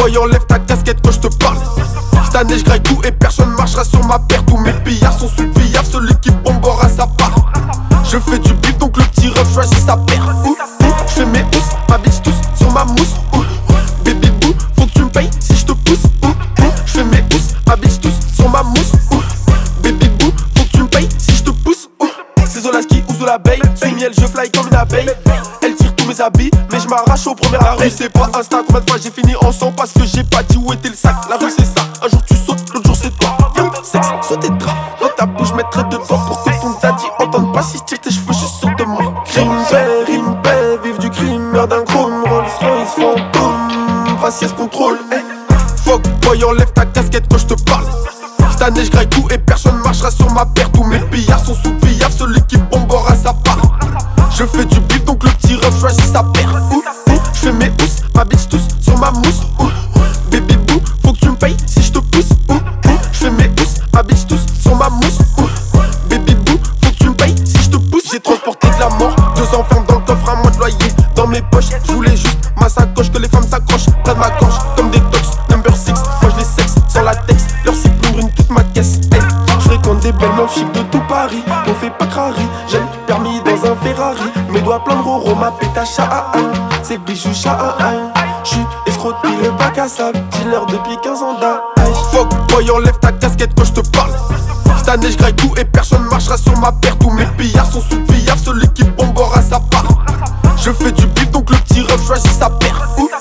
boy, enlève ta casquette quand je te parle. Cette année je graille tout et personne marchera sur ma paire. Tous mes pillards sont sous billard, celui qui bombe aura sa part. Je fais du bif donc le petit ref choisit sa paire. Je fais mes housses, ma bitch tous sur ma mousse. Baby boo, faut que tu me payes si je te pousse. Je fais mes housses, ma bitch tous sur ma mousse. Baby boo, faut que tu me payes si je te pousse. C'est Zolaski ou Zolabeille, sous miel je fly comme une abeille. Elle tire tous mes habits, mais je m'arrache au premier arrêt. C'est pas Insta, combien de fois j'ai fini en sang parce que j'ai pas dit où était le sac. La rue c'est ça, un jour tu sautes, l'autre jour c'est toi. Viens, sexe, sauter de drap, dans ta bouche mettrai de temps pour que ton daddy entende pas si je tire tes cheveux juste sur de moi. Crime paix, vive du crime, meurt d'un chrome, Rolls Royce fantôme, faciès contrôle. Fuck boy, enlève ta casquette quand je te parle. Cette année je graille tout et personne marchera sur ma paire. Tous mes pillards sont sous billard, celui qui bombe aura sa part. Je fais du bif donc le petit ref choisit sa paire. Je fais mes housses, ma bitch tous sur ma mousse. Baby boo, faut que tu me payes si je te pousse. Je fais mes housses, ma bitch tous sur ma mousse. Baby boo, faut que tu me payes si je te pousse. J'ai transporté de la mort, 2 enfants dans le coffre, un mois de loyer dans mes poches. Je voulais juste ma sacoche, que les femmes s'accrochent près de ma gorge comme des tox. Number 6, moi je les sexe sans latex. Leur cible brune toute ma caisse. Hey, je fréquente des belles meufs chic de tout Paris. On fait pas crari, j'ai le permis dans un Ferrari. Mes doigts pleins de roro, ma pétache à un. C'est bijoux à un. J'suis escroc depuis le bac à sable, dealer depuis 15 ans d'âge. Fuck boy, enlève ta casquette quand je te parle. Cette année je graille tout et personne marchera sur ma paire. Tous mes pillards sont sous billard, celui qui bombe aura sa part. Je fais du bif donc le petit ref choisit sa paire.